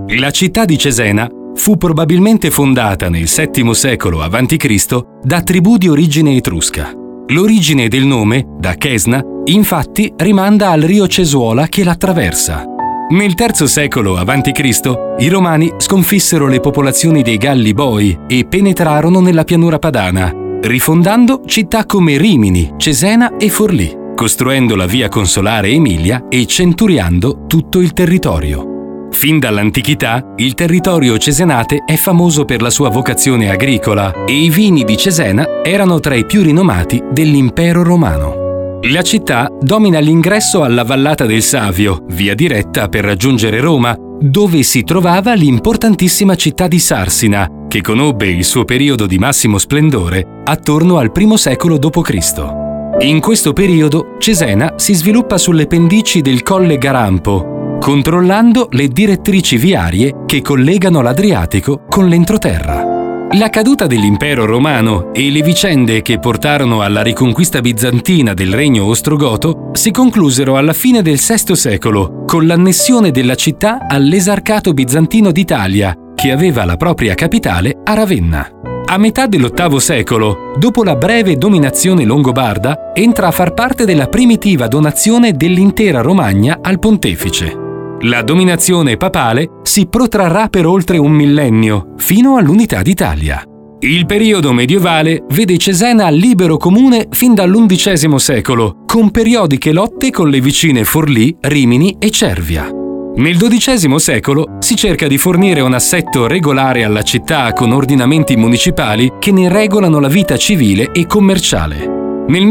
La città di Cesena fu probabilmente fondata nel VII secolo a.C. da tribù di origine etrusca. L'origine del nome, da Chesna, infatti rimanda al rio Cesuola che l'attraversa. Nel III secolo a.C. i Romani sconfissero le popolazioni dei Galli Boi e penetrarono nella pianura padana, rifondando città come Rimini, Cesena e Forlì, costruendo la via consolare Emilia e centuriando tutto il territorio. Fin dall'antichità, il territorio cesenate è famoso per la sua vocazione agricola e i vini di Cesena erano tra i più rinomati dell'Impero Romano. La città domina l'ingresso alla vallata del Savio, via diretta per raggiungere Roma, dove si trovava l'importantissima città di Sarsina, che conobbe il suo periodo di massimo splendore attorno al I secolo d.C. In questo periodo Cesena si sviluppa sulle pendici del Colle Garampo, controllando le direttrici viarie che collegano l'Adriatico con l'entroterra. La caduta dell'Impero Romano e le vicende che portarono alla riconquista bizantina del regno ostrogoto si conclusero alla fine del VI secolo con l'annessione della città all'Esarcato bizantino d'Italia, che aveva la propria capitale a Ravenna. A metà dell'VIII secolo, dopo la breve dominazione longobarda, entra a far parte della primitiva donazione dell'intera Romagna al pontefice. La dominazione papale si protrarrà per oltre un millennio, fino all'unità d'Italia. Il periodo medievale vede Cesena libero comune fin dall'XI secolo, con periodiche lotte con le vicine Forlì, Rimini e Cervia. Nel XII secolo si cerca di fornire un assetto regolare alla città con ordinamenti municipali che ne regolano la vita civile e commerciale. Nel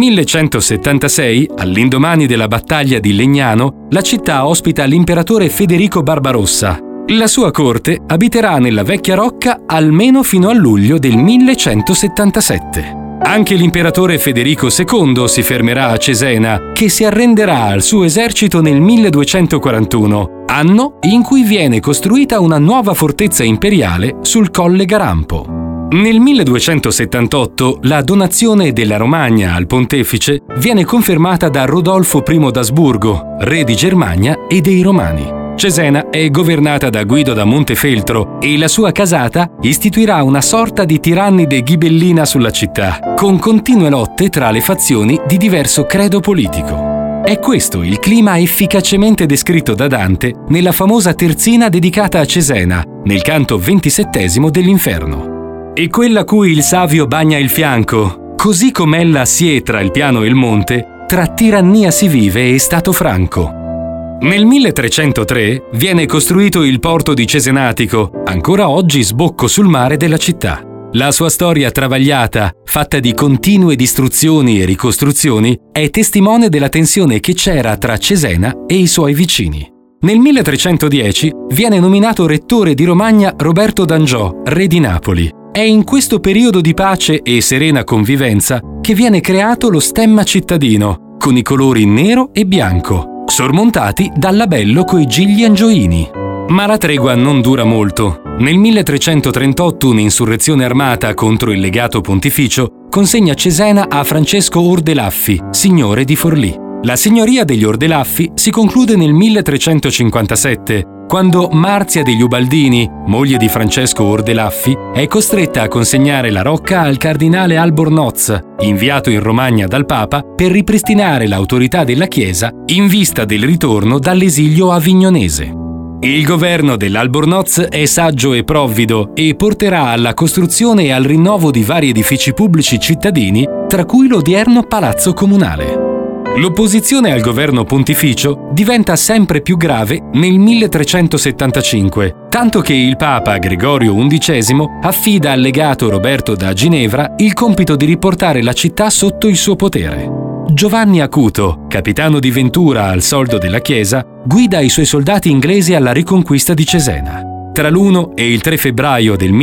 1176, all'indomani della battaglia di Legnano, la città ospita l'imperatore Federico Barbarossa. La sua corte abiterà nella vecchia rocca almeno fino a luglio del 1177. Anche l'imperatore Federico II si fermerà a Cesena, che si arrenderà al suo esercito nel 1241, anno in cui viene costruita una nuova fortezza imperiale sul Colle Garampo. Nel 1278 la donazione della Romagna al pontefice viene confermata da Rodolfo I d'Asburgo, re di Germania e dei Romani. Cesena è governata da Guido da Montefeltro e la sua casata istituirà una sorta di tirannide ghibellina sulla città, con continue lotte tra le fazioni di diverso credo politico. È questo il clima efficacemente descritto da Dante nella famosa terzina dedicata a Cesena, nel canto 27° dell'Inferno. E quella a cui il Savio bagna il fianco, così com'ella sie tra il piano e il monte, tra tirannia si vive e stato franco. Nel 1303 viene costruito il porto di Cesenatico, ancora oggi sbocco sul mare della città. La sua storia travagliata, fatta di continue distruzioni e ricostruzioni, è testimone della tensione che c'era tra Cesena e i suoi vicini. Nel 1310 viene nominato rettore di Romagna Roberto d'Angiò, re di Napoli. È in questo periodo di pace e serena convivenza che viene creato lo stemma cittadino, con i colori nero e bianco, sormontati dal labello coi gigli angioini. Ma la tregua non dura molto. Nel 1338 un'insurrezione armata contro il legato pontificio consegna Cesena a Francesco Ordelaffi, signore di Forlì. La signoria degli Ordelaffi si conclude nel 1357, quando Marzia degli Ubaldini, moglie di Francesco Ordelaffi, è costretta a consegnare la rocca al cardinale Albornoz, inviato in Romagna dal Papa per ripristinare l'autorità della Chiesa in vista del ritorno dall'esilio avignonese. Il governo dell'Albornoz è saggio e provvido e porterà alla costruzione e al rinnovo di vari edifici pubblici cittadini, tra cui l'odierno Palazzo Comunale. L'opposizione al governo pontificio diventa sempre più grave nel 1375, tanto che il Papa Gregorio XI affida al legato Roberto da Ginevra il compito di riportare la città sotto il suo potere. Giovanni Acuto, capitano di Ventura al soldo della Chiesa, guida i suoi soldati inglesi alla riconquista di Cesena. Tra l'1 e il 3 febbraio del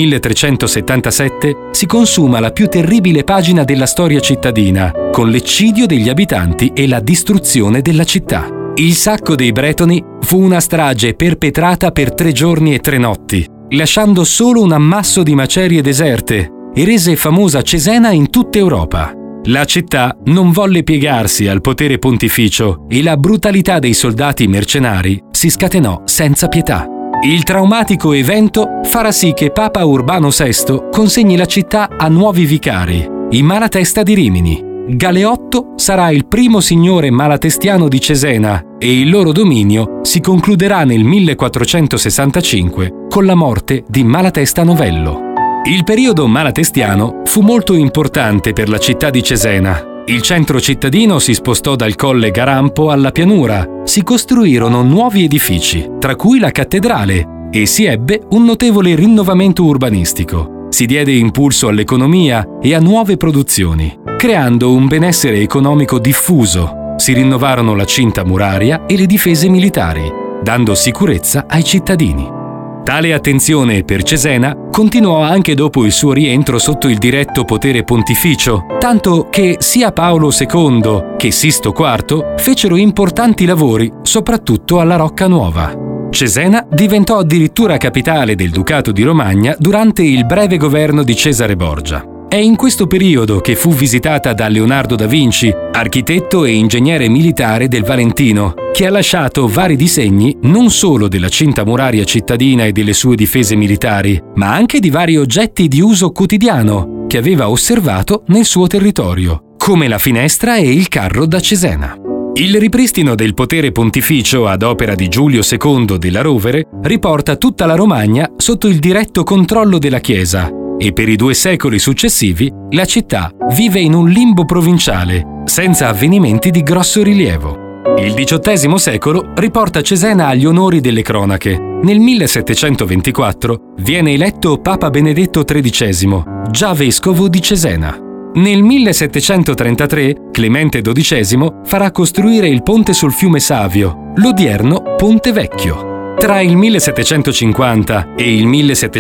1377 si consuma la più terribile pagina della storia cittadina, con l'eccidio degli abitanti e la distruzione della città. Il sacco dei Bretoni fu una strage perpetrata per 3 giorni e 3 notti, lasciando solo un ammasso di macerie deserte, e rese famosa Cesena in tutta Europa. La città non volle piegarsi al potere pontificio e la brutalità dei soldati mercenari si scatenò senza pietà. Il traumatico evento farà sì che Papa Urbano VI consegni la città a nuovi vicari, i Malatesta di Rimini. Galeotto sarà il primo signore malatestiano di Cesena e il loro dominio si concluderà nel 1465 con la morte di Malatesta Novello. Il periodo malatestiano fu molto importante per la città di Cesena. Il centro cittadino si spostò dal colle Garampo alla pianura, si costruirono nuovi edifici, tra cui la cattedrale, e si ebbe un notevole rinnovamento urbanistico. Si diede impulso all'economia e a nuove produzioni, creando un benessere economico diffuso. Si rinnovarono la cinta muraria e le difese militari, dando sicurezza ai cittadini. Tale attenzione per Cesena continuò anche dopo il suo rientro sotto il diretto potere pontificio, tanto che sia Paolo II che Sisto IV fecero importanti lavori, soprattutto alla Rocca Nuova. Cesena diventò addirittura capitale del Ducato di Romagna durante il breve governo di Cesare Borgia. È in questo periodo che fu visitata da Leonardo da Vinci, architetto e ingegnere militare del Valentino, che ha lasciato vari disegni non solo della cinta muraria cittadina e delle sue difese militari, ma anche di vari oggetti di uso quotidiano che aveva osservato nel suo territorio, come la finestra e il carro da Cesena. Il ripristino del potere pontificio ad opera di Giulio II della Rovere riporta tutta la Romagna sotto il diretto controllo della Chiesa, e per i 2 secoli successivi la città vive in un limbo provinciale, senza avvenimenti di grosso rilievo. Il XVIII secolo riporta Cesena agli onori delle cronache. Nel 1724 viene eletto Papa Benedetto XIII, già vescovo di Cesena. Nel 1733 Clemente XII farà costruire il ponte sul fiume Savio, l'odierno Ponte Vecchio. Tra il 1750 e il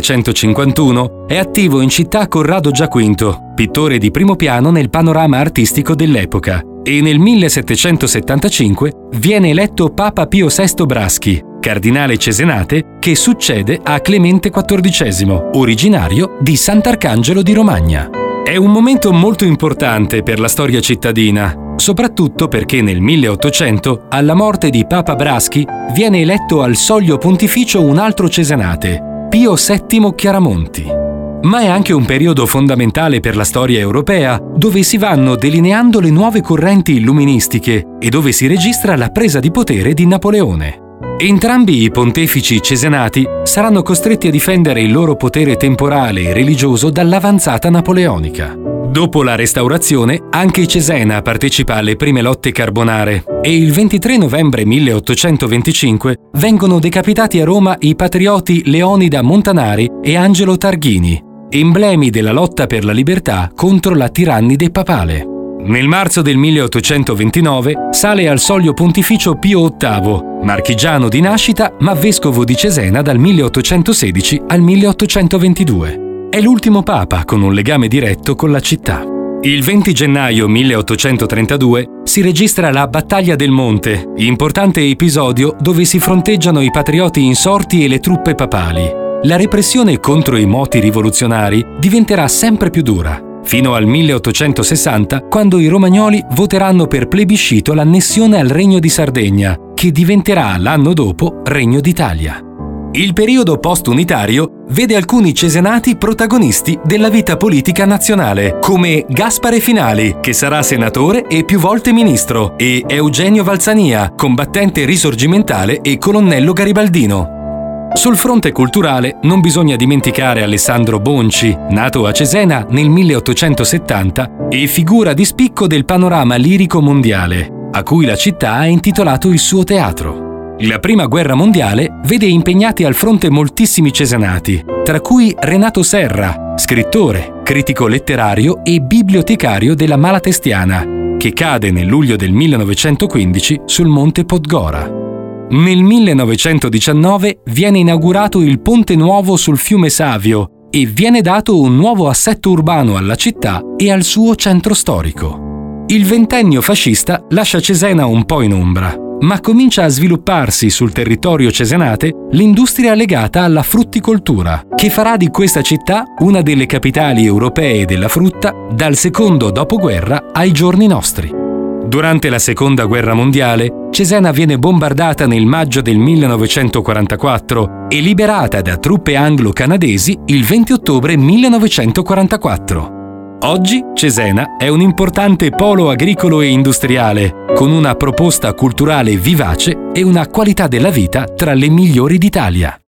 1751 è attivo in città Corrado Giaquinto, pittore di primo piano nel panorama artistico dell'epoca, e nel 1775 viene eletto Papa Pio VI Braschi, cardinale cesenate che succede a Clemente XIV, originario di Sant'Arcangelo di Romagna. È un momento molto importante per la storia cittadina, soprattutto perché nel 1800, alla morte di Papa Braschi, viene eletto al soglio pontificio un altro cesenate, Pio VII Chiaramonti. Ma è anche un periodo fondamentale per la storia europea, dove si vanno delineando le nuove correnti illuministiche e dove si registra la presa di potere di Napoleone. Entrambi i pontefici cesenati saranno costretti a difendere il loro potere temporale e religioso dall'avanzata napoleonica. Dopo la Restaurazione, anche Cesena partecipa alle prime lotte carbonare e il 23 novembre 1825 vengono decapitati a Roma i patrioti Leonida Montanari e Angelo Targhini, emblemi della lotta per la libertà contro la tirannide papale. Nel marzo del 1829 sale al soglio pontificio Pio VIII, marchigiano di nascita ma vescovo di Cesena dal 1816 al 1822. È l'ultimo papa con un legame diretto con la città. Il 20 gennaio 1832 si registra la Battaglia del Monte, importante episodio dove si fronteggiano i patrioti insorti e le truppe papali. La repressione contro i moti rivoluzionari diventerà sempre più dura, fino al 1860, quando i romagnoli voteranno per plebiscito l'annessione al Regno di Sardegna, che diventerà l'anno dopo Regno d'Italia. Il periodo post-unitario vede alcuni cesenati protagonisti della vita politica nazionale, come Gaspare Finali, che sarà senatore e più volte ministro, e Eugenio Valsania, combattente risorgimentale e colonnello garibaldino. Sul fronte culturale non bisogna dimenticare Alessandro Bonci, nato a Cesena nel 1870 e figura di spicco del panorama lirico mondiale, a cui la città ha intitolato il suo teatro. La Prima Guerra Mondiale vede impegnati al fronte moltissimi cesenati, tra cui Renato Serra, scrittore, critico letterario e bibliotecario della Malatestiana, che cade nel luglio del 1915 sul monte Podgora. Nel 1919 viene inaugurato il ponte nuovo sul fiume Savio e viene dato un nuovo assetto urbano alla città e al suo centro storico. Il ventennio fascista lascia Cesena un po' in ombra, ma comincia a svilupparsi sul territorio cesenate l'industria legata alla frutticoltura, che farà di questa città una delle capitali europee della frutta dal secondo dopoguerra ai giorni nostri. Durante la Seconda Guerra Mondiale, Cesena viene bombardata nel maggio del 1944 e liberata da truppe anglo-canadesi il 20 ottobre 1944. Oggi Cesena è un importante polo agricolo e industriale, con una proposta culturale vivace e una qualità della vita tra le migliori d'Italia.